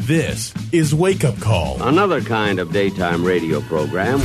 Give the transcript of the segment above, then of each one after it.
This is Wake Up Call. Another kind of daytime radio program.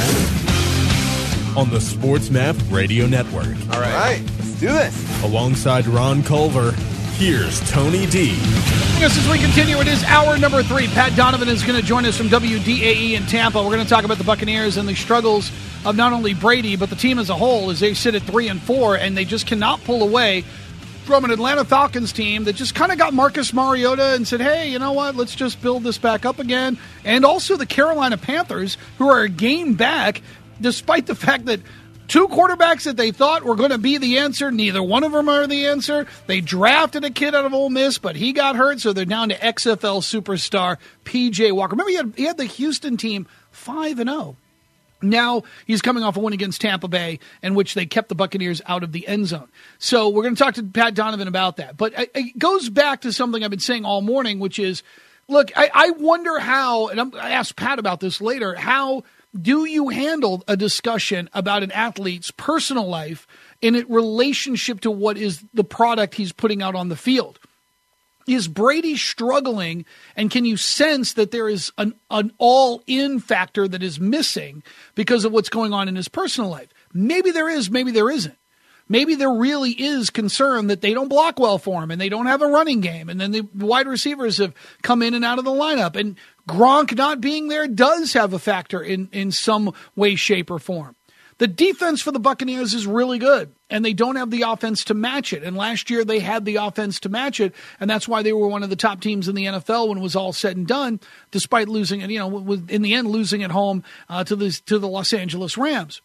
On the Sports Map Radio Network. All right, let's do this. Alongside Ron Culver, here's Tony D. Yes, as we continue, it is hour number 3. Pat Donovan is going to join us from WDAE in Tampa. We're going to talk about the Buccaneers and the struggles of not only Brady, but the team as a whole as they sit at 3-4, and they just cannot pull away from an Atlanta Falcons team that just kind of got Marcus Mariota and said, hey, you know what, let's just build this back up again. And also the Carolina Panthers, who are a game back, despite the fact that two quarterbacks that they thought were going to be the answer, neither one of them are the answer. They drafted a kid out of Ole Miss, but he got hurt, so they're down to XFL superstar P.J. Walker. Remember, he had the Houston team 5-0. Now he's coming off a win against Tampa Bay, in which they kept the Buccaneers out of the end zone. So we're going to talk to Pat Donovan about that. But it goes back to something I've been saying all morning, which is, look, I wonder how, and I asked Pat about this later, how do you handle a discussion about an athlete's personal life in relationship to what is the product he's putting out on the field? Is Brady struggling, and can you sense that there is an all-in factor that is missing because of what's going on in his personal life? Maybe there is, maybe there isn't. Maybe there really is concern that they don't block well for him and they don't have a running game, and then the wide receivers have come in and out of the lineup. And Gronk not being there does have a factor in some way, shape, or form. The defense for the Buccaneers is really good, and they don't have the offense to match it. And last year they had the offense to match it, and that's why they were one of the top teams in the NFL when it was all said and done, despite losing, in the end, losing at home to the Los Angeles Rams.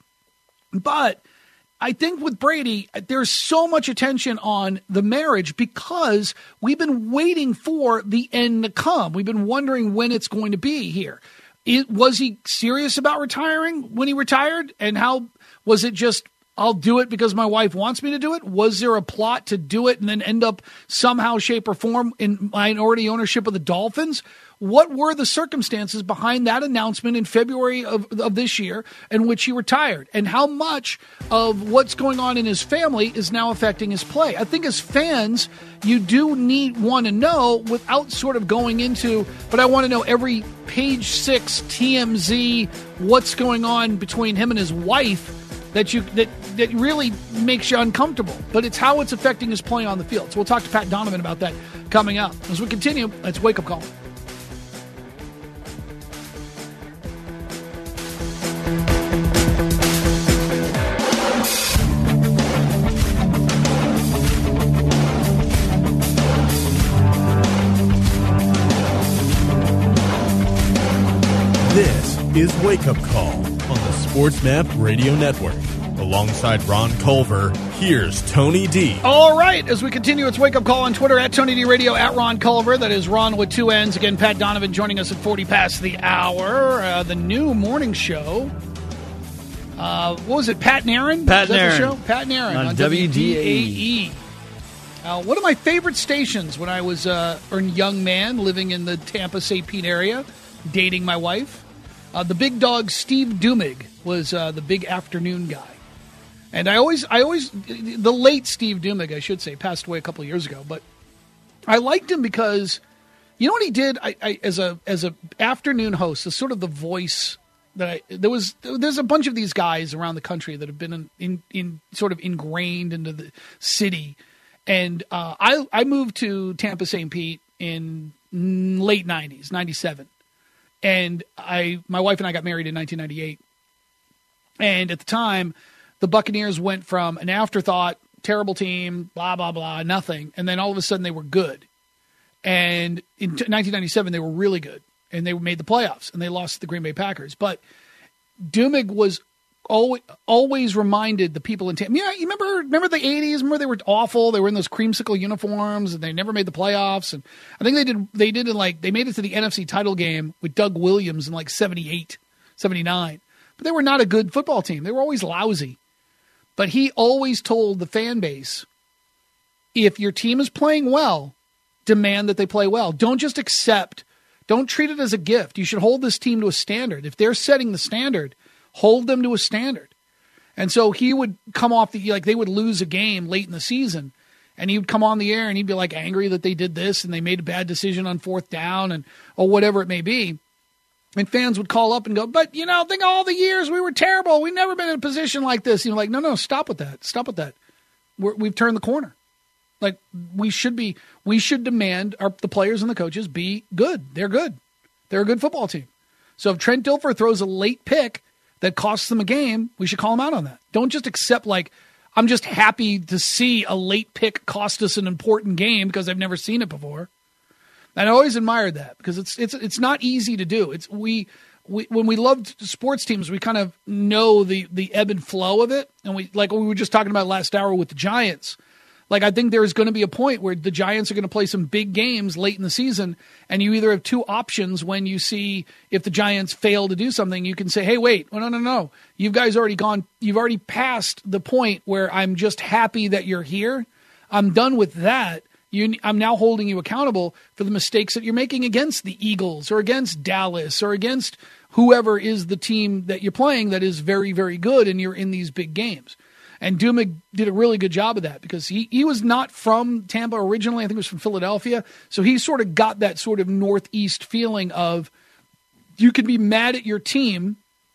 But I think with Brady, there's so much attention on the marriage because we've been waiting for the end to come. We've been wondering when it's going to be here. Was he serious about retiring when he retired? And how was it just, I'll do it because my wife wants me to do it? Was there a plot to do it and then end up somehow, shape, or form in minority ownership of the Dolphins? What were the circumstances behind that announcement in February of this year in which he retired? And how much of what's going on in his family is now affecting his play? I think as fans, you do want to know without sort of going into, but I want to know every page 6 TMZ, what's going on between him and his wife that really makes you uncomfortable. But it's how it's affecting his play on the field. So we'll talk to Pat Donovan about that coming up. As we continue, let's Wake Up Call. This is Wake Up Call on the Sports Map Radio Network. Alongside Ron Culver, here's Tony D. All right, as we continue, it's Wake Up Call on Twitter at Tony D Radio, at Ron Culver. That is Ron with 2 N's. Again, Pat Donovan joining us at 40 past the hour. The new morning show. What was it, Pat and Aaron? Pat and Aaron. Show? Pat and Aaron on WDAE. One of my favorite stations when I was a young man living in the Tampa, St. Pete area, dating my wife. The big dog Steve Dumig was the big afternoon guy. And I always, the late Steve Dumig, I should say, passed away a couple of years ago. But I liked him because, you know what he did? As a afternoon host, as sort of the voice that there's a bunch of these guys around the country that have been in sort of ingrained into the city. And I moved to Tampa, St. Pete in late 90s, 97. And my wife and I got married in 1998. And at the time, the Buccaneers went from an afterthought, terrible team, blah, blah, blah, nothing. And then all of a sudden they were good. And in 1997, they were really good. And they made the playoffs. And they lost to the Green Bay Packers. But Dumig was always reminded the people in Tampa. You remember the 80s? Remember they were awful? They were in those creamsicle uniforms. And they never made the playoffs. And I think they made it to the NFC title game with Doug Williams in like 78, 79. But they were not a good football team. They were always lousy. But he always told the fan base, if your team is playing well, demand that they play well. Don't just accept. Don't treat it as a gift. You should hold this team to a standard. If they're setting the standard, hold them to a standard. And so he would come off they would lose a game late in the season. And he would come on the air and he'd be like angry that they did this and they made a bad decision on 4th down or whatever it may be. And fans would call up and go, but, think of all the years we were terrible. We've never been in a position like this. And you're like, no, stop with that. Stop with that. We've turned the corner. Like, we should demand the players and the coaches be good. They're good. They're a good football team. So if Trent Dilfer throws a late pick that costs them a game, we should call him out on that. Don't just accept, like, I'm just happy to see a late pick cost us an important game because I've never seen it before. And I always admired that because it's not easy to do. When we loved sports teams, we kind of know the ebb and flow of it. And we were just talking about last hour with the Giants. Like, I think there's going to be a point where the Giants are going to play some big games late in the season, and you either have two options when you see if the Giants fail to do something. You can say, hey, wait, no. You've already passed the point where I'm just happy that you're here. I'm done with that. I'm now holding you accountable for the mistakes that you're making against the Eagles or against Dallas or against whoever is the team that you're playing that is very, very good, and you're in these big games. And Dumick did a really good job of that because he was not from Tampa originally. I think he was from Philadelphia. So he sort of got that sort of Northeast feeling of you can be mad at your team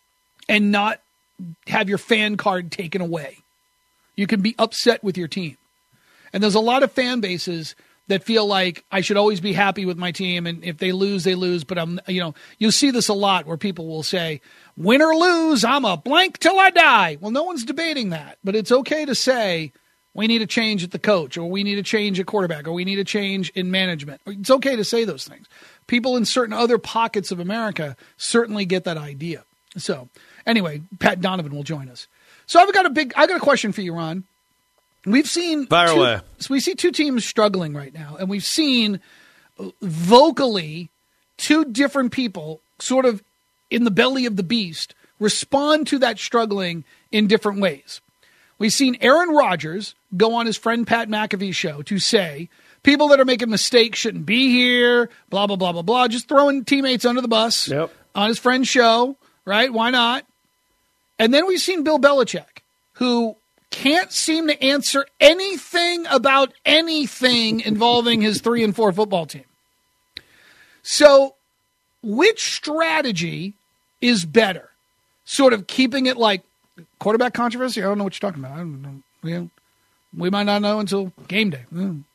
and not have your fan card taken away. You can be upset with your team. And there's a lot of fan bases that feel like I should always be happy with my team, and if they lose, they lose. But you'll see this a lot where people will say, win or lose, I'm a blank till I die. Well, no one's debating that, but it's okay to say we need a change at the coach, or we need a change at quarterback, or we need a change in management. It's okay to say those things. People in certain other pockets of America certainly get that idea. So anyway, Pat Donovan will join us. So I got a question for you, Ron. We've seen we see two teams struggling right now, and we've seen vocally two different people sort of in the belly of the beast respond to that struggling in different ways. We've seen Aaron Rodgers go on his friend Pat McAfee's show to say people that are making mistakes shouldn't be here, blah, blah, blah, blah, blah, just throwing teammates under the bus on his friend's show, right? Why not? And then we've seen Bill Belichick, who can't seem to answer anything about anything involving his 3-4 football team. So which strategy is better? Sort of keeping it like quarterback controversy? I don't know what you're talking about. I don't know. We might not know until game day.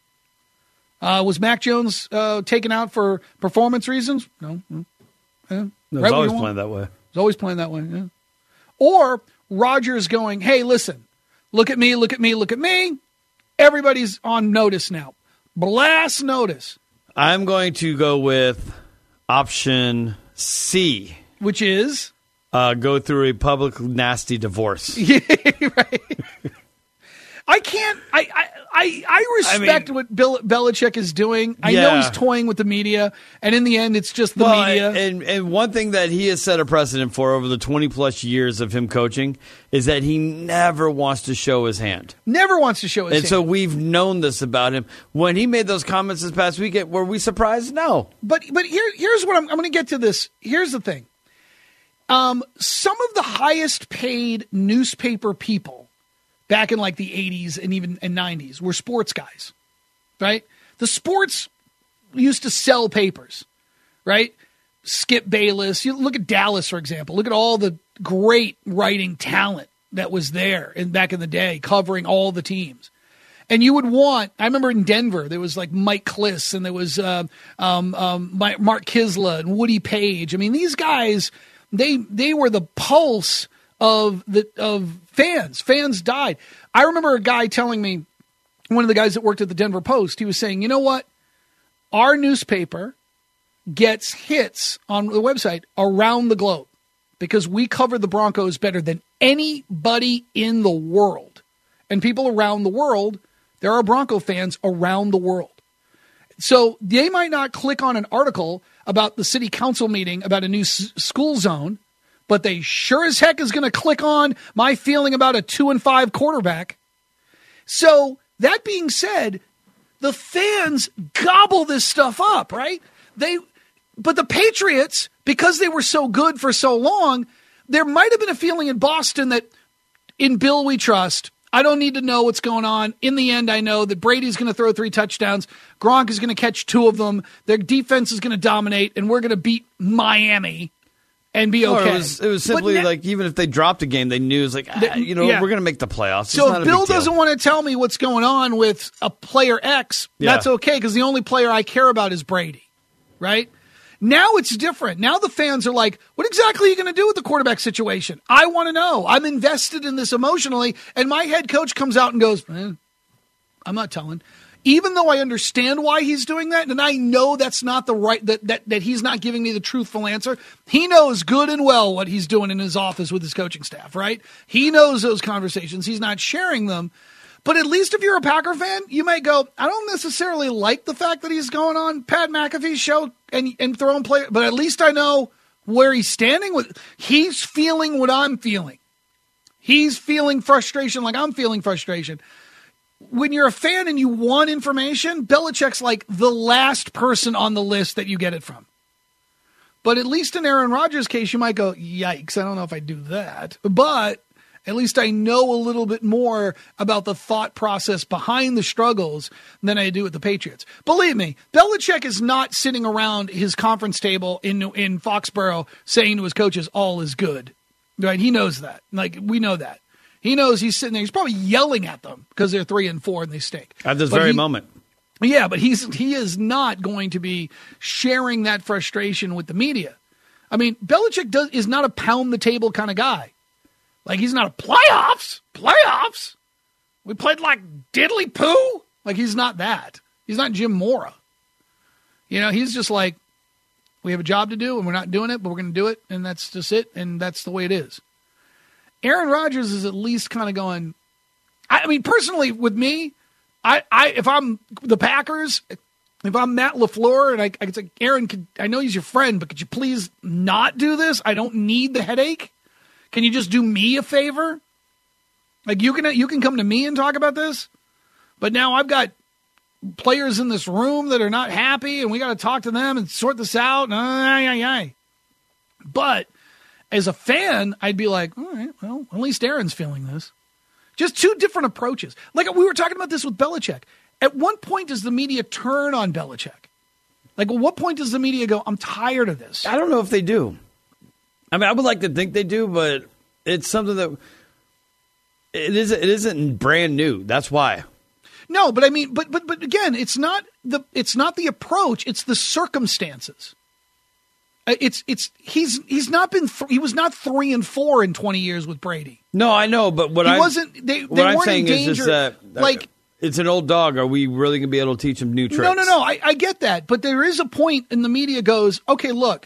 Was Mac Jones taken out for performance reasons? No. It was always playing that way. It's always playing that way, yeah. Or Rodgers going, hey, listen, look at me, look at me, look at me. Everybody's on notice now. Blast notice. I'm going to go with option C. Which is? Go through a public nasty divorce. Yeah, right. I respect what Bill Belichick is doing. I know he's toying with the media, and in the end, it's just the media. And one thing that he has set a precedent for over the 20-plus years of him coaching is that he never wants to show his hand. Never wants to show his hand. And so we've known this about him. When he made those comments this past weekend, were we surprised? No. But here's what I'm going to get to this. Here's the thing. Some of the highest paid newspaper people back in like the 80s and even 90s were sports guys, right? The sports used to sell papers, right? Skip Bayless. You look at Dallas, for example. Look at all the great writing talent that was there back in the day covering all the teams. And you would want, I remember in Denver, there was like Mike Kliss and there was Mark Kisla and Woody Page. I mean, these guys, they were the pulse of fans. Fans died. I remember a guy telling me, one of the guys that worked at the Denver Post, he was saying, you know what? Our newspaper gets hits on the website around the globe because we cover the Broncos better than anybody in the world. And people around the world, there are Bronco fans around the world. So they might not click on an article about the city council meeting about a new school zone, but they sure as heck is going to click on my feeling about a 2-5 quarterback. So that being said, the fans gobble this stuff up, right? But the Patriots, because they were so good for so long, there might have been a feeling in Boston that in Bill we trust. I don't need to know what's going on. In the end, I know that Brady's going to throw 3 touchdowns. Gronk is going to catch 2 of them. Their defense is going to dominate, and we're going to beat Miami and be okay. It was simply like even if they dropped a game, they knew it was like, we're going to make the playoffs. So if Bill doesn't want to tell me what's going on with a player X, that's okay because the only player I care about is Brady, right? Now it's different. Now the fans are like, what exactly are you going to do with the quarterback situation? I want to know. I'm invested in this emotionally. And my head coach comes out and goes, I'm not telling. Even though I understand why he's doing that, and I know that's not the right, that he's not giving me the truthful answer, he knows good and well what he's doing in his office with his coaching staff, right? He knows those conversations. He's not sharing them. But at least if you're a Packer fan, you may go, I don't necessarily like the fact that he's going on Pat McAfee's show and throwing play, but at least I know where he's standing with. He's feeling what I'm feeling. He's feeling frustration like I'm feeling frustration. When you're a fan and you want information, Belichick's like the last person on the list that you get it from. But at least in Aaron Rodgers' case, you might go, yikes, I don't know if I do that. But at least I know a little bit more about the thought process behind the struggles than I do with the Patriots. Believe me, Belichick is not sitting around his conference table in Foxborough saying to his coaches, all is good. Right? He knows that. Like, we know that. He knows he's sitting there. He's probably yelling at them because they're 3-4 and they stink. At this very moment. Yeah, but he is not going to be sharing that frustration with the media. I mean, Belichick is not a pound the table kind of guy. Like, he's not a playoffs. We played like diddly poo. Like, he's not that. He's not Jim Mora. He's just like, we have a job to do and we're not doing it, but we're going to do it. And that's just it. And that's the way it is. Aaron Rodgers is at least kind of going, I mean, personally with me, if I'm the Packers, if I'm Matt LaFleur and I could say, Aaron, I know he's your friend, but could you please not do this? I don't need the headache. Can you just do me a favor? Like, you can come to me and talk about this, but now I've got players in this room that are not happy, and we got to talk to them and sort this out. But as a fan, I'd be like, all right, well, at least Aaron's feeling this. Just 2 different approaches. Like, we were talking about this with Belichick. At what point does the media turn on Belichick? Like, at what point does the media go, I'm tired of this? I don't know if they do. I mean, I would like to think they do, but it's something that it isn't brand new. That's why. No, but I mean, but again, it's not the approach. It's the circumstances. He was not 3-4 in 20 years with Brady. No, I know, but what I'm saying is that like, it's an old dog. Are we really going to be able to teach him new tricks? No. I get that, but there is a point, and the media goes, okay, look,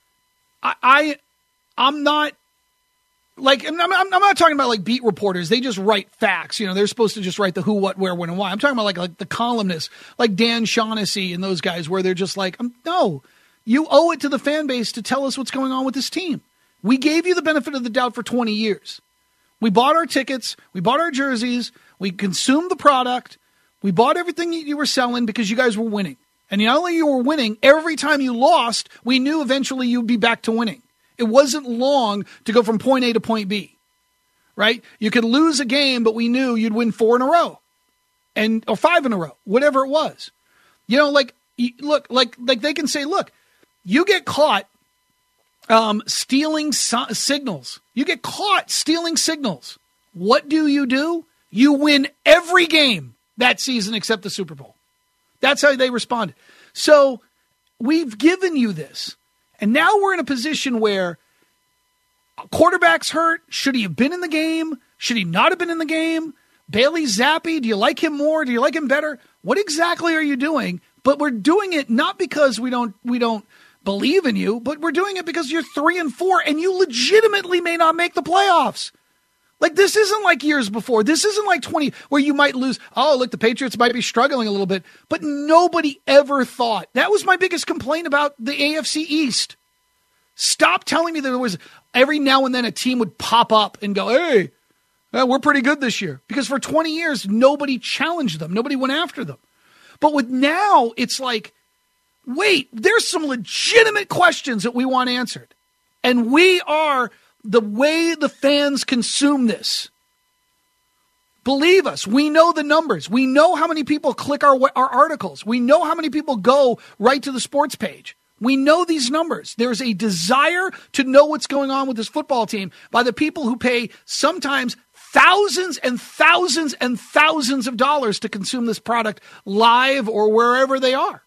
I'm not like, I'm not talking about like beat reporters. They just write facts. They're supposed to just write the who, what, where, when, and why. I'm talking about like the columnists, like Dan Shaughnessy and those guys, where they're just like, no, you owe it to the fan base to tell us what's going on with this team. We gave you the benefit of the doubt for 20 years. We bought our tickets. We bought our jerseys. We consumed the product. We bought everything you were selling because you guys were winning. And not only you were winning, every time you lost, we knew eventually you'd be back to winning. It wasn't long to go from point A to point B, right? You could lose a game, but we knew you'd win 4 in a row or 5 in a row, whatever it was. Like they can say, look, you get caught stealing signals. You get caught stealing signals. What do? You win every game that season except the Super Bowl. That's how they responded. So we've given you this. And now we're in a position where quarterback's hurt. Should he have been in the game? Should he not have been in the game? Bailey Zappi, do you like him more? Do you like him better? What exactly are you doing? But we're doing it not because we don't believe in you, but we're doing it because you're 3-4 and you legitimately may not make the playoffs. Like, this isn't like years before. This isn't like 20 where you might lose. Oh, look, the Patriots might be struggling a little bit. But nobody ever thought. That was my biggest complaint about the AFC East. Stop telling me that there was every now and then a team would pop up and go, hey, we're pretty good this year. Because for 20 years, nobody challenged them. Nobody went after them. But with now, it's like, wait, there's some legitimate questions that we want answered. And we are... the way the fans consume this, Believe us, we know the numbers. We know how many people click our articles. We know how many people go right to the sports page. We know these numbers. There's a desire to know what's going on with this football team by the people who pay sometimes thousands and thousands and thousands of dollars to consume this product live or wherever they are.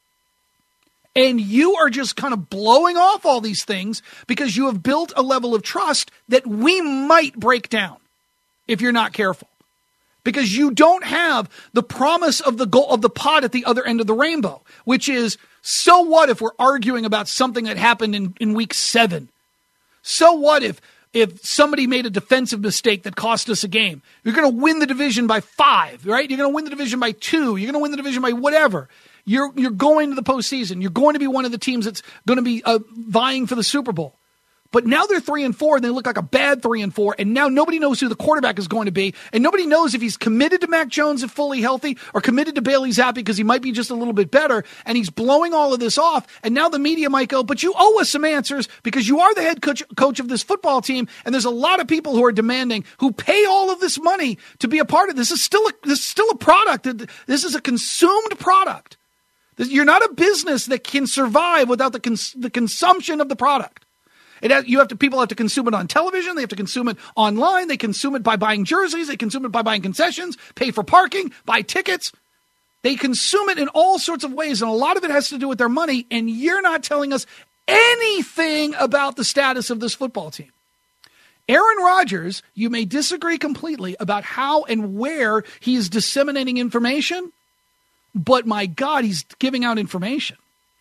And you are just kind of blowing off all these things because you have built a level of trust that we might break down if you're not careful. Because you don't have the promise of the goal of the pot at the other end of the rainbow, which is, so what if we're arguing about something that happened in week 7? So what if somebody made a defensive mistake that cost us a game? You're going to win the division by 5, right? You're going to win the division by 2. You're going to win the division by whatever. You're going to the postseason. You're going to be one of the teams that's going to be vying for the Super Bowl. But now they're 3-4, and they look like a bad 3-4, and now nobody knows who the quarterback is going to be, and nobody knows if he's committed to Mac Jones if fully healthy or committed to Bailey Zappi because he might be just a little bit better, and he's blowing all of this off, and now the media might go, but you owe us some answers because you are the head coach of this football team, and there's a lot of people who are demanding, who pay all of this money to be a part of this. This is still a product. This is a consumed product. You're not a business that can survive without the consumption of the product. People have to consume it on television. They have to consume it online. They consume it by buying jerseys. They consume it by buying concessions, pay for parking, buy tickets. They consume it in all sorts of ways, and a lot of it has to do with their money, and you're not telling us anything about the status of this football team. Aaron Rodgers, you may disagree completely about how and where he is disseminating information, but my God, he's giving out information.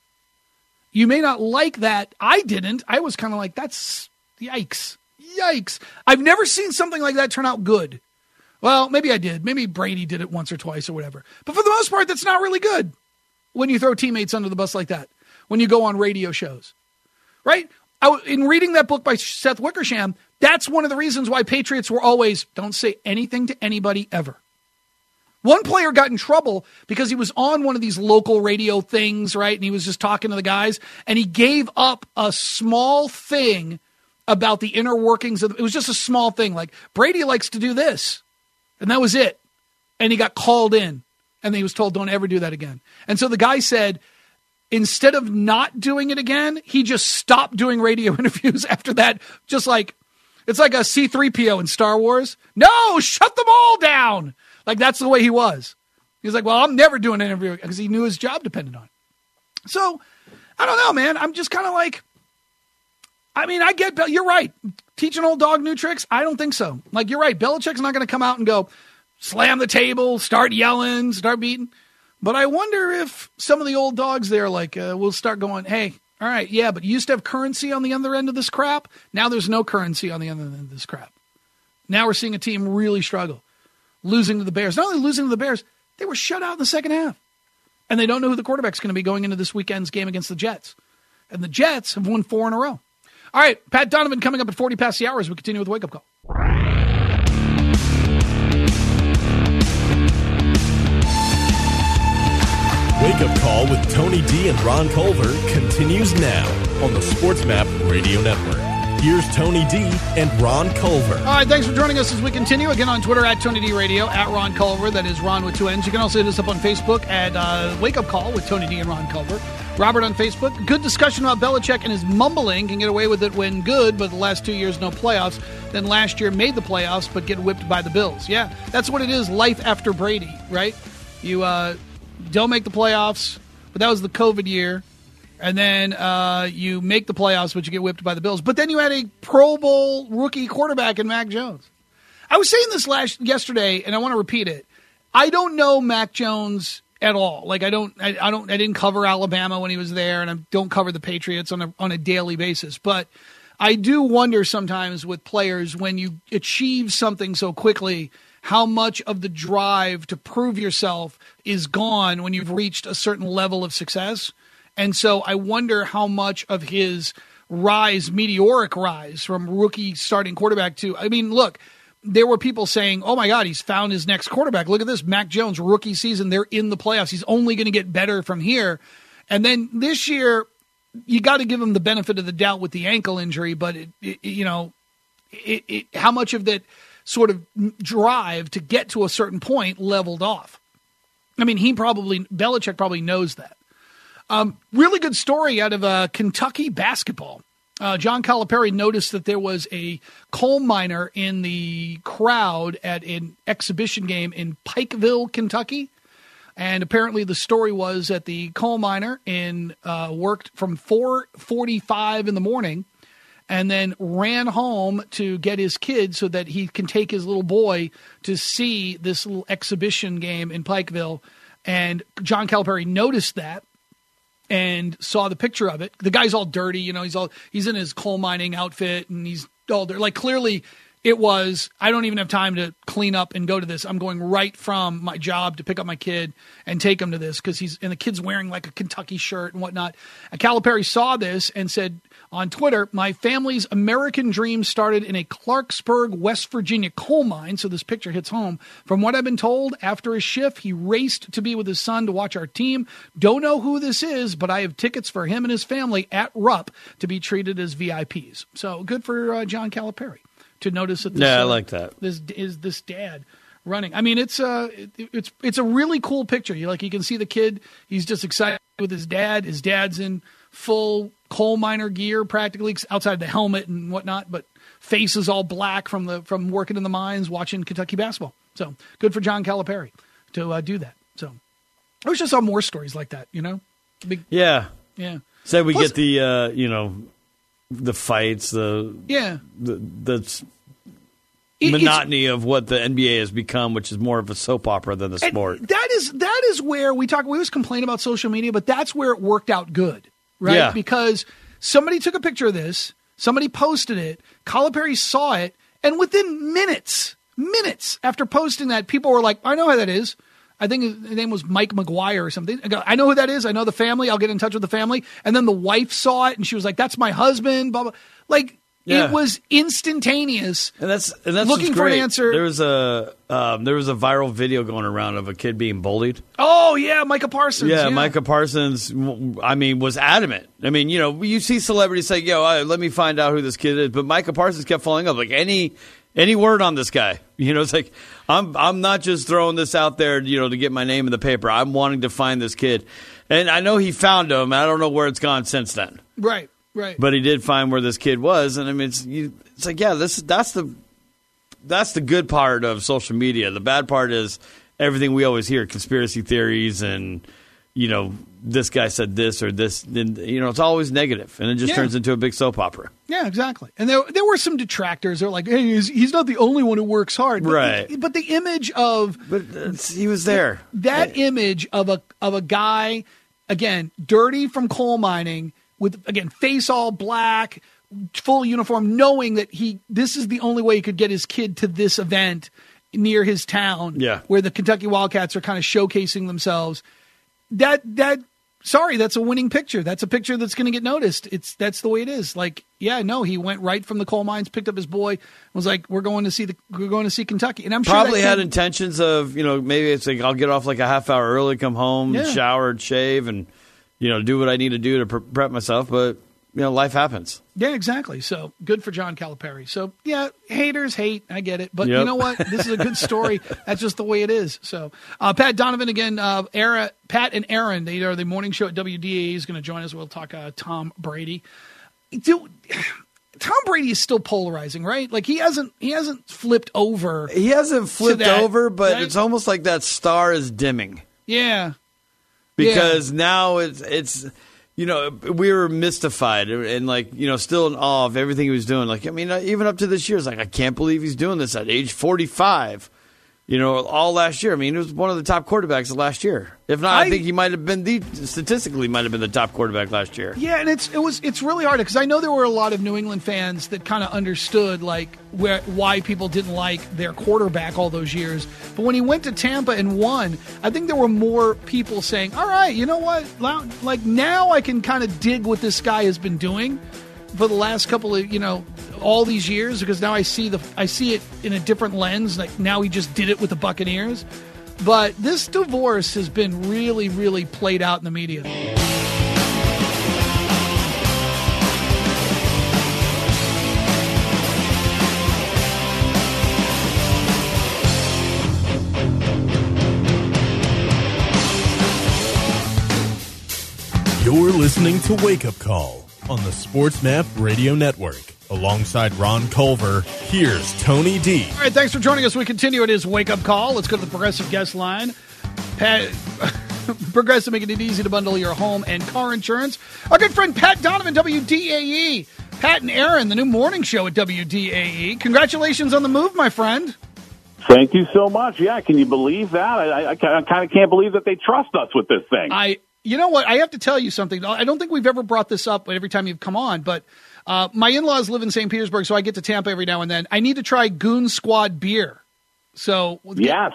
You may not like that. I didn't. I was kind of like, that's yikes. Yikes. I've never seen something like that turn out good. Well, maybe I did. Maybe Brady did it once or twice or whatever. But for the most part, that's not really good when you throw teammates under the bus like that, when you go on radio shows, right? In reading that book by Seth Wickersham, that's one of the reasons why Patriots were always, don't say anything to anybody ever. One player got in trouble because he was on one of these local radio things, right? And he was just talking to the guys, and he gave up a small thing about the inner workings of it. Was just a small thing, like Brady likes to do this, and that was it. And he got called in, and he was told, don't ever do that again. And so the guy said, instead of not doing it again, he just stopped doing radio interviews after that. Just like, it's like a C-3PO in Star Wars. No, shut them all down. Like, that's the way he was. He was like, well, I'm never doing an interview because he knew his job depended on it. So, I don't know, man. I'm just kind of like, I mean, I get, you're right. Teach an old dog new tricks? I don't think so. Like, you're right. Belichick's not going to come out and go, slam the table, start yelling, start beating. But I wonder if some of the old dogs there, like, will start going, hey, all right, yeah, but you used to have currency on the other end of this crap. Now there's no currency on the other end of this crap. Now we're seeing a team really struggle. Losing to the Bears. Not only losing to the Bears, they were shut out in the second half. And they don't know who the quarterback's going to be going into this weekend's game against the Jets. And the Jets have won 4 in a row. All right, Pat Donovan coming up at 40 past the hour as we continue with the Wake Up Call. Wake Up Call with Tony D and Ron Culver continues now on the SportsMap Radio Network. Here's Tony D and Ron Culver. All right, thanks for joining us as we continue. Again, on Twitter, at Tony D Radio, at Ron Culver. That is Ron with 2 N's. You can also hit us up on Facebook at Wake Up Call with Tony D and Ron Culver. Robert on Facebook. Good discussion about Belichick and his mumbling. Can get away with it when good, but the last 2 years, no playoffs. Then last year made the playoffs, but get whipped by the Bills. Yeah, that's what it is, life after Brady, right? You don't make the playoffs, but that was the COVID year. And then you make the playoffs, but you get whipped by the Bills. But then you had a Pro Bowl rookie quarterback in Mac Jones. I was saying this yesterday, and I want to repeat it. I don't know Mac Jones at all. Like I didn't cover Alabama when he was there, and I don't cover the Patriots on a daily basis. But I do wonder sometimes with players when you achieve something so quickly, how much of the drive to prove yourself is gone when you've reached a certain level of success. And so I wonder how much of his meteoric rise from rookie starting quarterback to, I mean, look, there were people saying, oh my God, he's found his next quarterback. Look at this, Mac Jones, rookie season, they're in the playoffs. He's only going to get better from here. And then this year, you got to give him the benefit of the doubt with the ankle injury, but how much of that sort of drive to get to a certain point leveled off. I mean, Belichick probably knows that. Really good story out of Kentucky basketball. John Calipari noticed that there was a coal miner in the crowd at an exhibition game in Pikeville, Kentucky. And apparently the story was that the coal miner worked from 4:45 in the morning and then ran home to get his kid so that he can take his little boy to see this little exhibition game in Pikeville. And John Calipari noticed that and saw the picture of it. The guy's all dirty, he's in his coal mining outfit and he's all dirty. Like clearly it was, I don't even have time to clean up and go to this. I'm going right from my job to pick up my kid and take him to this because the kid's wearing like a Kentucky shirt and whatnot. And Calipari saw this and said on Twitter, "My family's American dream started in a Clarksburg, West Virginia coal mine." So this picture hits home. "From what I've been told, after his shift, he raced to be with his son to watch our team. Don't know who this is, but I have tickets for him and his family at Rupp to be treated as VIPs." So good for John Calipari to notice that. I like that. This is this dad running. I mean, it's a really cool picture. You can see the kid. He's just excited with his dad. His dad's in full coal miner gear, practically outside the helmet and whatnot, but face is all black from working in the mines, watching Kentucky basketball. So good for John Calipari to do that. So I wish I saw more stories like that. Yeah. Say we Plus, get the the fights, the monotony of what the NBA has become, which is more of a soap opera than the sport. That is where we always complain about social media, but that's where it worked out good, right? Yeah. Because somebody took a picture of this, somebody posted it, Calipari saw it, and within minutes after posting that, people were like, "I know who that is." I think his name was Mike McGuire or something. I know who that is. I know the family. I'll get in touch with the family. And then the wife saw it, and she was like, "That's my husband." Blah blah. It was instantaneous. And that's looking for an answer. There was a viral video going around of a kid being bullied. Oh yeah, Micah Parsons. Yeah, Micah Parsons. I mean, was adamant. I mean, you see celebrities say, "Yo, let me find out who this kid is," but Micah Parsons kept following up. Like any word on this guy, it's like I'm not just throwing this out there, to get my name in the paper. I'm wanting to find this kid, and I know he found him. I don't know where it's gone since then. Right. But he did find where this kid was, and I mean, it's like, yeah, that's the good part of social media. The bad part is everything we always hear, conspiracy theories, and this guy said this or this. It's always negative, and it just turns into a big soap opera. Yeah, exactly. And there were some detractors. They're like, "Hey, he's not the only one who works hard." But right. But the image of he was there. That image of a guy, again, dirty from coal mining, with, again, face all black, full uniform, knowing that this is the only way he could get his kid to this event near his town, where the Kentucky Wildcats are kind of showcasing themselves. That's a winning picture. That's a picture that's going to get noticed. That's the way it is. He went right from the coal mines, picked up his boy, was like, we're going to see Kentucky. And I'm sure probably had intentions of, maybe it's like, I'll get off like a half hour early, come home, shower and shave, and do what I need to do to prep myself. But life happens. Yeah, exactly. So good for John Calipari. So yeah, haters hate. I get it. But you know what? This is a good story. That's just the way it is. So Pat Donovan again, Pat and Aaron, they are the morning show at WDAE is going to join us. We'll talk Tom Brady. Tom Brady is still polarizing, right? Like he hasn't flipped over. He hasn't flipped over, but right? It's almost like that star is dimming. Yeah. Because now it's we were mystified and still in awe of everything he was doing. Like, I mean, even up to this year, it's like, I can't believe he's doing this at age 45. All last year. I mean, he was one of the top quarterbacks of last year. If not, I think he might have been statistically might have been the top quarterback last year. Yeah, and it's really hard because I know there were a lot of New England fans that kind of understood why people didn't like their quarterback all those years. But when he went to Tampa and won, I think there were more people saying, "All right, you know what? Like now I can kind of dig what this guy has been doing for the last couple of all these years, because now I see it in a different lens. Like now he just did it with the Buccaneers." But this divorce has been really, really played out in the media. You're listening to Wake Up Call on the Sports Map Radio Network. Alongside Ron Culver, here's Tony D. All right, thanks for joining us. We continue. It is Wake Up Call. Let's go to the Progressive guest line. Progressive, making it easy to bundle your home and car insurance. Our good friend Pat Donovan, WDAE. Pat and Aaron, the new morning show at WDAE. Congratulations on the move, my friend. Thank you so much. Yeah, can you believe that? I kind of can't believe that they trust us with this thing. You know what? I have to tell you something. I don't think we've ever brought this up every time you've come on, but my in-laws live in St. Petersburg, so I get to Tampa every now and then. I need to try Goon Squad beer. So yes.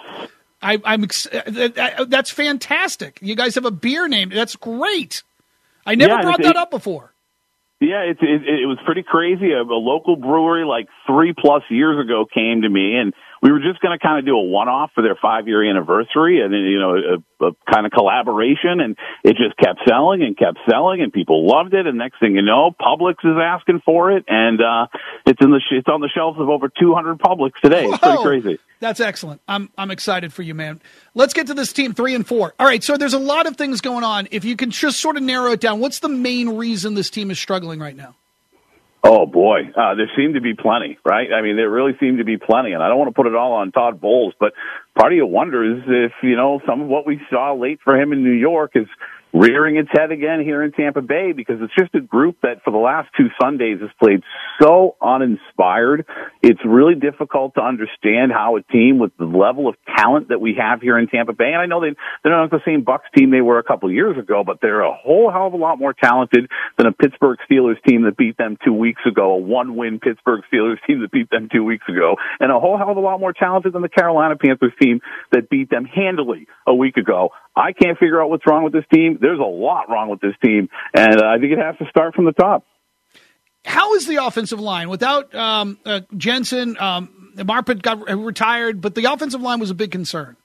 That's fantastic. You guys have a beer named. That's great. I never brought that up before. Yeah, it was pretty crazy. A local brewery like 3+ years ago came to me, and we were just going to kind of do a one-off for their 5-year anniversary, and a kind of collaboration, and it just kept selling, and people loved it. And next thing you know, Publix is asking for it, and it's on the shelves of over 200 Publix today. It's pretty crazy. That's excellent. I'm excited for you, man. Let's get to this team 3-4. All right, so there's a lot of things going on. If you can just sort of narrow it down, what's the main reason this team is struggling right now? Oh, boy. There seem to be plenty, right? I mean, there really seem to be plenty, and I don't want to put it all on Todd Bowles, but part of you wonders if, some of what we saw late for him in New York is rearing its head again here in Tampa Bay, because it's just a group that for the last 2 Sundays has played so uninspired. It's really difficult to understand how a team with the level of talent that we have here in Tampa Bay, and I know they're not the same Bucs team they were a couple of years ago, but they're a whole hell of a lot more talented than a Pittsburgh Steelers team that beat them 2 weeks ago, a 1-win Pittsburgh Steelers team that beat them 2 weeks ago, and a whole hell of a lot more talented than the Carolina Panthers team that beat them handily a week ago. I can't figure out what's wrong with this team. There's a lot wrong with this team, and I think it has to start from the top. How is the offensive line? Without Jensen, Marpet got retired, but the offensive line was a big concern.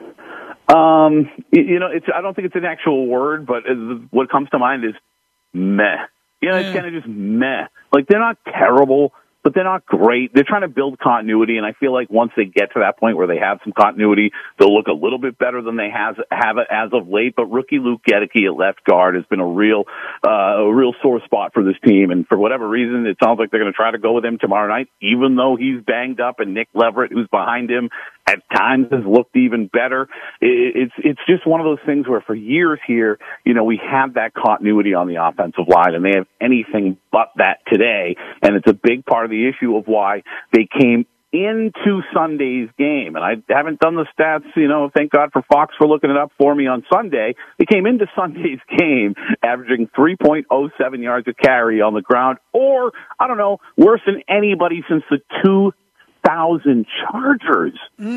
I don't think it's an actual word, but what comes to mind is meh. It's kind of just meh. Like, they're not terrible, but they're not great. They're trying to build continuity, and I feel like once they get to that point where they have some continuity, they'll look a little bit better than they have it as of late. But rookie Luke Gedeke at left guard has been a real sore spot for this team, and for whatever reason, it sounds like they're going to try to go with him tomorrow night, even though he's banged up, and Nick Leverett, who's behind him, at times has looked even better. It's just one of those things where for years here, we have that continuity on the offensive line, and they have anything but that today, and it's a big part of the issue of why they came into Sunday's game. And I haven't done the stats, thank God for Fox for looking it up for me on Sunday. They came into Sunday's game averaging 3.07 yards a carry on the ground, or, worse than anybody since the 2000 Chargers.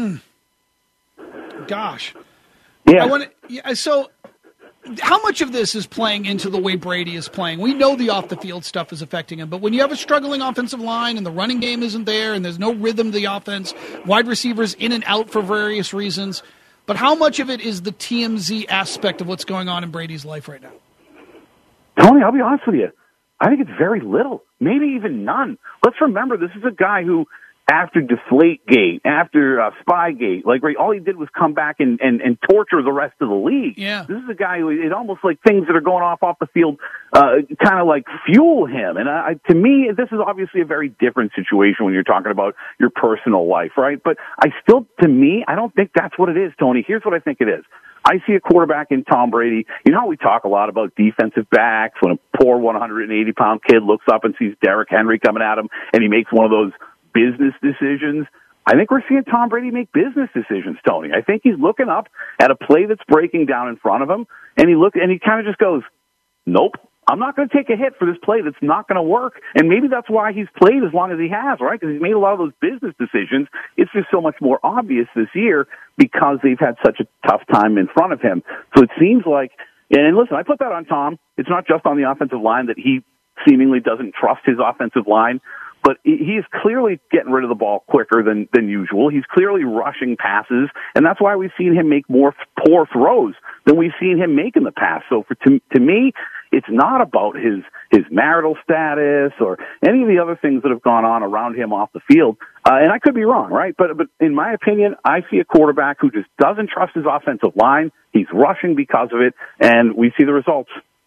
Gosh. Yeah. So how much of this is playing into the way Brady is playing? We know the off-the-field stuff is affecting him, but when you have a struggling offensive line and the running game isn't there and there's no rhythm to the offense, wide receivers in and out for various reasons, but how much of it is the TMZ aspect of what's going on in Brady's life right now? Tony, I'll be honest with you. I think it's very little, maybe even none. Let's remember, this is a guy who, after Deflategate, after Spygate, all he did was come back and torture the rest of the league. Yeah. This is a guy who, it almost like things that are going off the field kind of like fuel him. And to me, this is obviously a very different situation when you're talking about your personal life, right? But I don't think that's what it is, Tony. Here's what I think it is. I see a quarterback in Tom Brady. You know how we talk a lot about defensive backs when a poor 180-pound kid looks up and sees Derrick Henry coming at him and he makes one of those business decisions? I think we're seeing Tom Brady make business decisions, Tony. I think he's looking up at a play that's breaking down in front of him, and he kind of just goes, nope, I'm not going to take a hit for this play that's not going to work. And maybe that's why he's played as long as he has, right? Because he's made a lot of those business decisions. It's just so much more obvious this year because they've had such a tough time in front of him. So it seems like, and listen, I put that on Tom. It's not just on the offensive line that he seemingly doesn't trust his offensive line, but he is clearly getting rid of the ball quicker than usual. He's clearly rushing passes, and that's why we've seen him make more poor throws than we've seen him make in the past. So to me, it's not about his marital status or any of the other things that have gone on around him off the field. And I could be wrong, right? But in my opinion, I see a quarterback who just doesn't trust his offensive line. He's rushing because of it, and we see the results.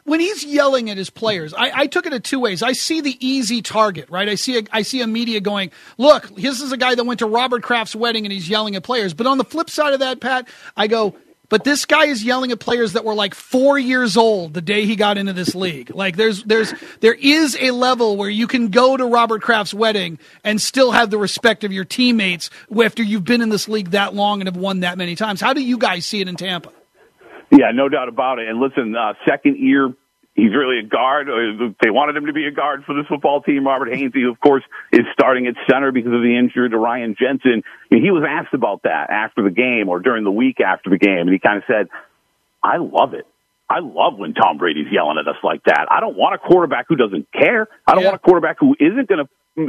when he's yelling at his players, I took it in two ways. I see the easy target, right? I see a media going, look, this is a guy that went to Robert Kraft's wedding and he's yelling at players. But on the flip side of that, Pat, I go, but this guy is yelling at players that were like 4 years old the day he got into this league. Like there is a level where you can go to Robert Kraft's wedding and still have the respect of your teammates after you've been in this league that long and have won that many times. How do you guys see it in Tampa? Yeah, no doubt about it. And listen, second year, he's really a guard. They wanted him to be a guard for this football team. Robert Hainsey, of course, is starting at center because of the injury to Ryan Jensen. And he was asked about that after the game or during the week after the game, and he kind of said, I love it. I love when Tom Brady's yelling at us like that. I don't want a quarterback who doesn't care. I don't want a quarterback who isn't going to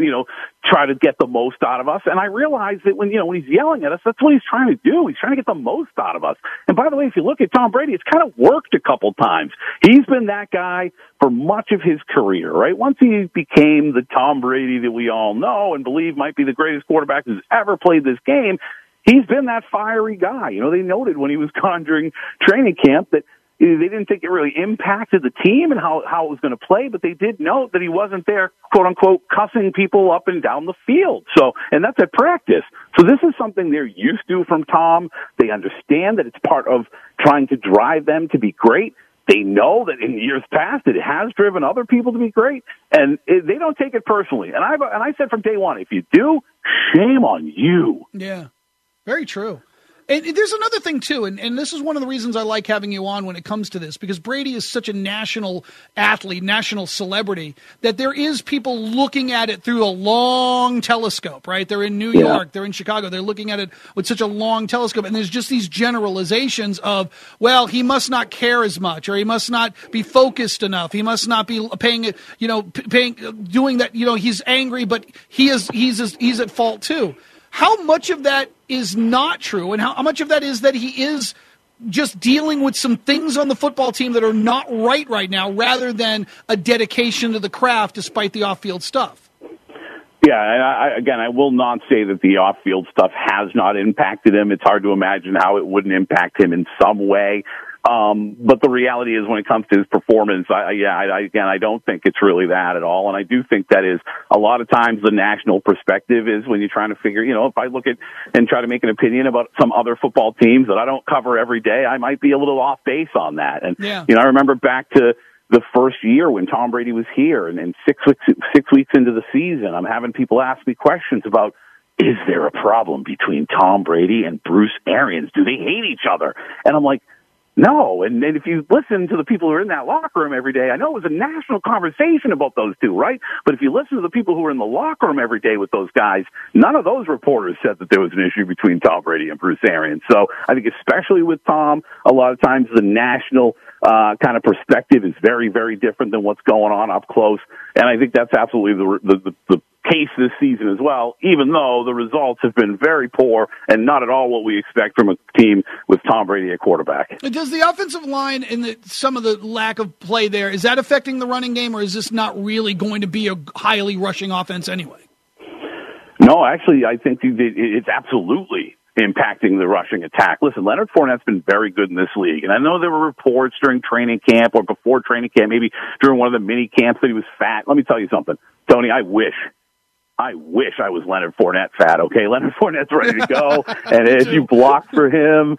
try to get the most out of us. And I realize that when he's yelling at us, that's what he's trying to do. He's trying to get the most out of us. And by the way, if you look at Tom Brady, it's kind of worked a couple times. He's been that guy for much of his career, right? Once he became the Tom Brady that we all know and believe might be the greatest quarterback who's ever played this game, he's been that fiery guy. They noted when he was gone during training camp that they didn't think it really impacted the team and how it was going to play, but they did note that he wasn't there, quote unquote, cussing people up and down the field. So, and that's at practice. So this is something they're used to from Tom. They understand that it's part of trying to drive them to be great. They know that in years past it has driven other people to be great, and they don't take it personally. And I said from day one, if you do, shame on you. Yeah, very true. And there's another thing, too, and this is one of the reasons I like having you on when it comes to this, because Brady is such a national athlete, national celebrity, that there is people looking at it through a long telescope, right? They're in New York, they're in Chicago, they're looking at it with such a long telescope, and there's just these generalizations of, well, he must not care as much, or he must not be focused enough, he must not be doing that, he's angry, but he's at fault, too. How much of that is not true, and how much of that is that he is just dealing with some things on the football team that are not right now, rather than a dedication to the craft despite the off-field stuff? Yeah, and I will not say that the off-field stuff has not impacted him. It's hard to imagine how it wouldn't impact him in some way. But the reality is when it comes to his performance, I don't think it's really that at all. And I do think that is a lot of times the national perspective is when you're trying to figure, if I look at and try to make an opinion about some other football teams that I don't cover every day, I might be a little off base on that. And, I remember back to the first year when Tom Brady was here and 6 weeks into the season, I'm having people ask me questions about, is there a problem between Tom Brady and Bruce Arians? Do they hate each other? And I'm like, no, and if you listen to the people who are in that locker room every day, I know it was a national conversation about those two, right? But if you listen to the people who are in the locker room every day with those guys, none of those reporters said that there was an issue between Tom Brady and Bruce Arians. So I think especially with Tom, a lot of times the national kind of perspective is very, very different than what's going on up close. And I think that's absolutely the case this season as well, even though the results have been very poor and not at all what we expect from a team with Tom Brady at quarterback. Does the offensive line and some of the lack of play there, is that affecting the running game, or is this not really going to be a highly rushing offense anyway? No, actually, I think it's absolutely impacting the rushing attack. Listen, Leonard Fournette's been very good in this league, and I know there were reports during training camp or before training camp, maybe during one of the mini camps, that he was fat. Let me tell you something, Tony, I wish I was Leonard Fournette fat, okay? Leonard Fournette's ready to go, and if you block for him,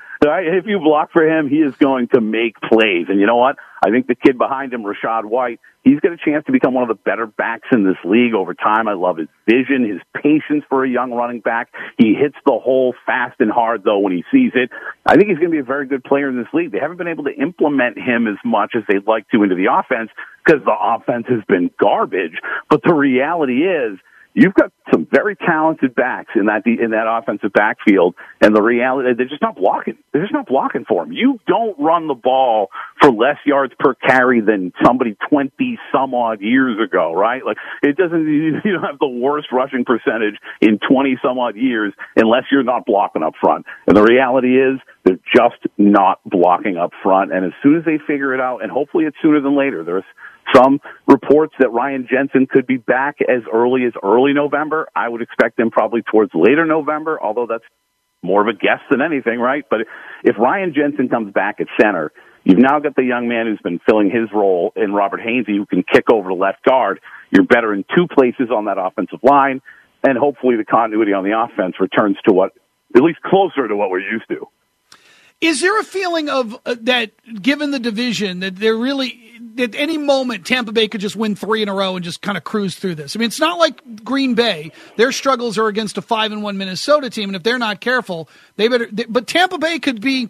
he is going to make plays. And you know what? I think the kid behind him, Rachaad White, he's got a chance to become one of the better backs in this league over time. I love his vision, his patience for a young running back. He hits the hole fast and hard, though, when he sees it. I think he's going to be a very good player in this league. They haven't been able to implement him as much as they'd like to into the offense because the offense has been garbage. But the reality is, you've got some very talented backs in that offensive backfield, and the reality, they're just not blocking. They're just not blocking for them. You don't run the ball for less yards per carry than somebody 20 some odd years ago, right? Like, it doesn't, you don't have the worst rushing percentage in 20 some odd years unless you're not blocking up front. And the reality is, they're just not blocking up front. And as soon as they figure it out, and hopefully it's sooner than later, there's some reports that Ryan Jensen could be back as early November. I would expect him probably towards later November, although that's more of a guess than anything, right? But if Ryan Jensen comes back at center, You've now got the young man who's been filling his role in Robert Hainsey, who can kick over to left guard. You're better in two places on that offensive line, and hopefully the continuity on the offense returns to what, at least closer to what we're used to. Is there a feeling of that, given the division, that they're really, at any moment, Tampa Bay could just win 3 in a row and just kind of cruise through this? I mean, it's not like Green Bay. Their struggles are against a 5-1 Minnesota team, and if they're not careful, they better. But Tampa Bay could be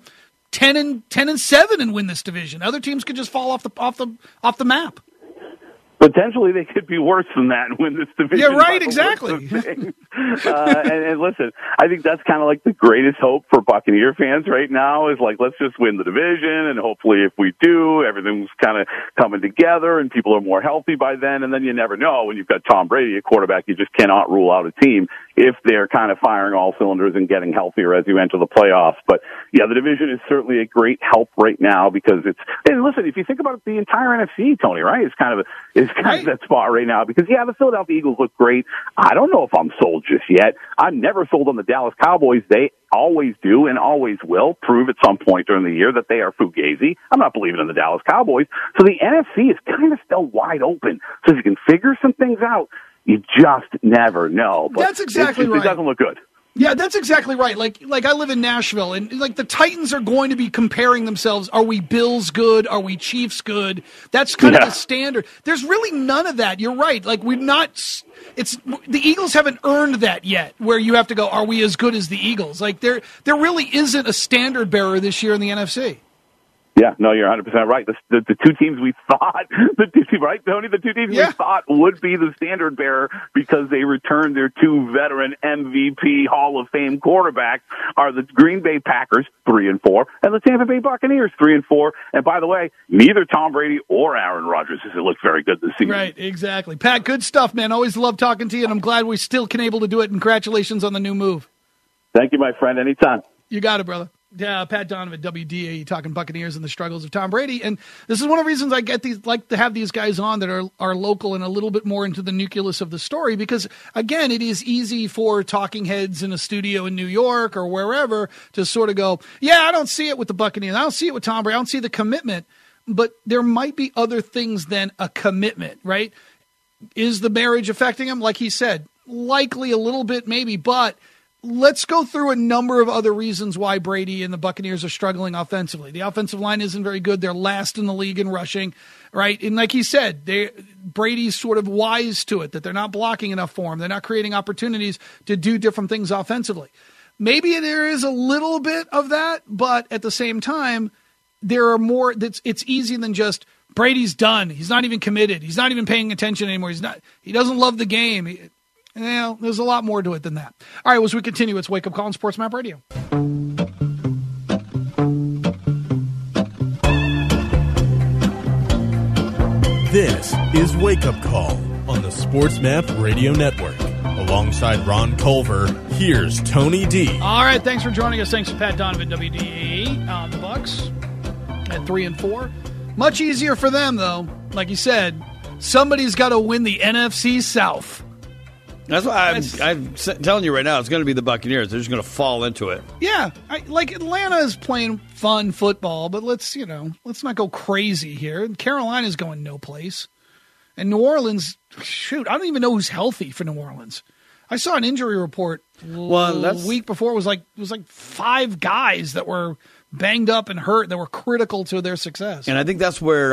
10-7 and win this division. Other teams could just fall off the map. Potentially, they could be worse than that and win this division. Yeah, right, exactly. And listen, I think that's kind of like the greatest hope for Buccaneer fans right now is like, let's just win the division, and hopefully if we do, everything's kind of coming together and people are more healthy by then, and then you never know. When you've got Tom Brady at quarterback, you just cannot rule out a team if they're kind of firing all cylinders and getting healthier as you enter the playoffs. But, yeah, the division is certainly a great help right now because it's – and listen, if you think about the entire NFC, Tony, right, it's kind of that spot right now because, yeah, the Philadelphia Eagles look great. I don't know if I'm sold just yet. I'm never sold on the Dallas Cowboys. They always do and always will prove at some point during the year that they are fugazi. I'm not believing in the Dallas Cowboys. So the NFC is kind of still wide open. So if you can figure some things out, you just never know. But that's exactly right. It doesn't look good. Yeah, that's exactly right. Like I live in Nashville, and like the Titans are going to be comparing themselves. Are we Bills good? Are we Chiefs good? That's kind of the standard. There's really none of that. You're right. Like we've not. It's the Eagles haven't earned that yet. Where you have to go, are we as good as the Eagles? Like there really isn't a standard bearer this year in the NFC. Yeah, no, you're 100% right. The two teams we thought, right, Tony? The two teams we thought would be the standard bearer because they returned their two veteran MVP Hall of Fame quarterbacks are the Green Bay Packers, 3-4, and the Tampa Bay Buccaneers, 3-4. And by the way, neither Tom Brady or Aaron Rodgers has looked very good this season. Right, exactly. Pat, good stuff, man. Always love talking to you, and I'm glad we still can able to do it. Congratulations on the new move. Thank you, my friend. Anytime. You got it, brother. Yeah, Pat Donovan, WDAE, talking Buccaneers and the struggles of Tom Brady. And this is one of the reasons I like to have these guys on that are local and a little bit more into the nucleus of the story because, again, it is easy for talking heads in a studio in New York or wherever to sort of go, yeah, I don't see it with the Buccaneers. I don't see it with Tom Brady. I don't see the commitment. But there might be other things than a commitment, right? Is the marriage affecting him? Like he said, likely a little bit maybe, but let's go through a number of other reasons why Brady and the Buccaneers are struggling offensively. The offensive line isn't very good. They're last in the league in rushing, right? And like he said, Brady's sort of wise to it, that they're not blocking enough for him. They're not creating opportunities to do different things offensively. Maybe there is a little bit of that, but at the same time, there are more. It's easy than just Brady's done. He's not even committed. He's not even paying attention anymore. He doesn't love the game. There's a lot more to it than that. All right, as we continue, it's Wake Up Call on Sports Map Radio. This is Wake Up Call on the Sports Map Radio Network. Alongside Ron Culver, here's Tony D. All right, thanks for joining us. Thanks to Pat Donovan, WDAE, on the Bucs at 3-4. Much easier for them, though. Like you said, somebody's got to win the NFC South. That's why I'm telling you right now, it's going to be the Buccaneers. They're just going to fall into it. Yeah, like Atlanta is playing fun football, but let's not go crazy here. Carolina's going no place, and New Orleans. Shoot, I don't even know who's healthy for New Orleans. I saw an injury report the week before. It was like 5 guys that were banged up and hurt that were critical to their success. And I think that's where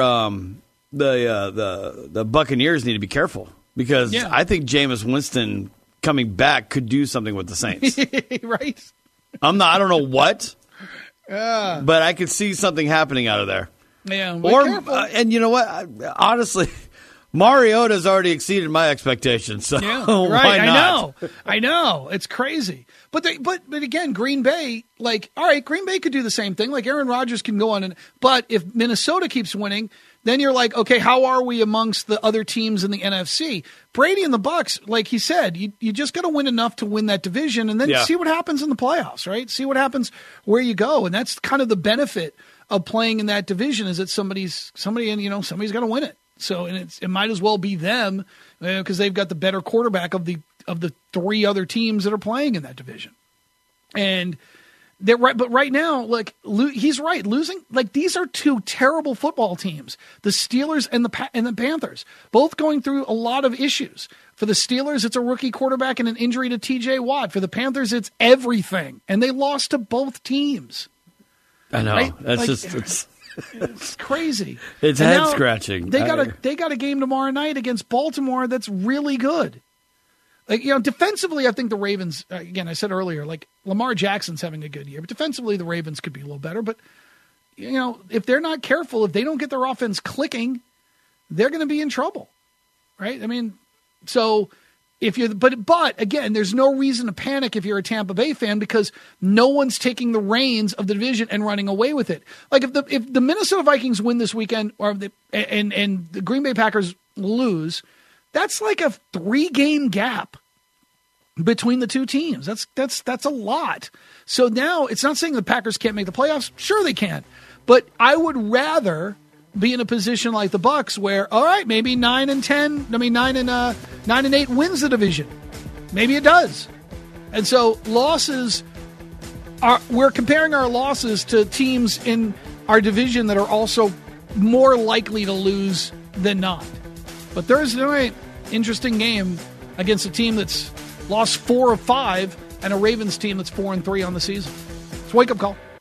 the Buccaneers need to be careful. Because I think Jameis Winston coming back could do something with the Saints. Right? I don't know what, but I could see something happening out of there. Yeah. And you know what? Honestly, Mariota's already exceeded my expectations. So why not? I know. It's crazy. But again, Green Bay, all right, Green Bay could do the same thing. Like Aaron Rodgers can go on, but if Minnesota keeps winning, then you're like, okay, how are we amongst the other teams in the NFC? Brady and the Bucs, like he said, you just got to win enough to win that division and then see what happens in the playoffs, right? See what happens where you go. And that's kind of the benefit of playing in that division is that somebody's got to win it. So it might as well be them because they've got the better quarterback of the 3 other teams that are playing in that division. And But right now, like he's right, losing like these are two terrible football teams, the Steelers and the Panthers, both going through a lot of issues. For the Steelers, it's a rookie quarterback and an injury to T.J. Watt. For the Panthers, it's everything, and they lost to both teams. I know. Right? That's like, just it's crazy. It's head scratching. They got a game tomorrow night against Baltimore that's really good. Like, defensively, I think the Ravens, again, I said earlier, like Lamar Jackson's having a good year, but defensively the Ravens could be a little better. But, if they're not careful, if they don't get their offense clicking, they're going to be in trouble, right? I mean, so if you're, but again, there's no reason to panic if you're a Tampa Bay fan because no one's taking the reins of the division and running away with it. Like if the Minnesota Vikings win this weekend and the Green Bay Packers lose, that's like a 3-game gap between the two teams. That's a lot. So now it's not saying the Packers can't make the playoffs. Sure they can. But I would rather be in a position like the Bucs where, all right, maybe 9 and 8 wins the division. Maybe it does. And so we're comparing our losses to teams in our division that are also more likely to lose than not. But Thursday night, interesting game against a team that's lost 4 of 5 and a Ravens team that's 4-3 on the season. It's a wake-up call.